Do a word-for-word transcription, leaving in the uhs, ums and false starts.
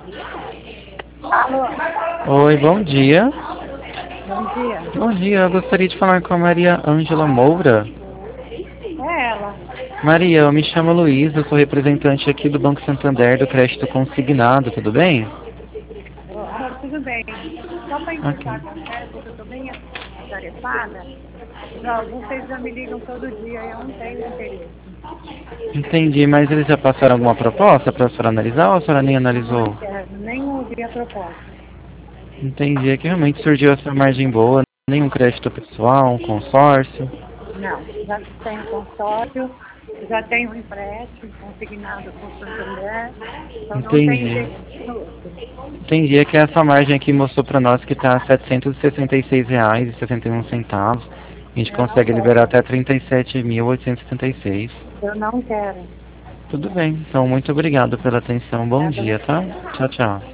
Alô, Oi, bom dia. bom dia. Bom dia, eu gostaria de falar com a Maria Ângela Moura. É ela. Maria, eu me chamo Luiz, eu sou representante aqui do Banco Santander do Crédito Consignado, tudo bem? Oh, tudo bem. Só para Ok. indicar confesso que eu estou bem atarefada. Já, vocês já me ligam todo dia e eu não tenho interesse. Entendi, mas eles já passaram alguma proposta para a senhora analisar ou a senhora nem Não analisou? quero, nem ouvi a proposta. Entendi, é que realmente surgiu essa margem boa, nenhum crédito pessoal, um consórcio. Não, já tenho consórcio, já tenho um empréstimo consignado com o Santander, então não tenho Entendi. interesse no outro. Entendi, é que essa margem aqui mostrou para nós que está setecentos e sessenta e seis reais e sessenta e um centavos. A gente Eu não consegue liberar quero, até trinta e sete mil oitocentos e setenta e seis. eu não quero. Tudo bem, então muito obrigado pela atenção. Bom Obrigada a dia, tá? você. Tchau, tchau.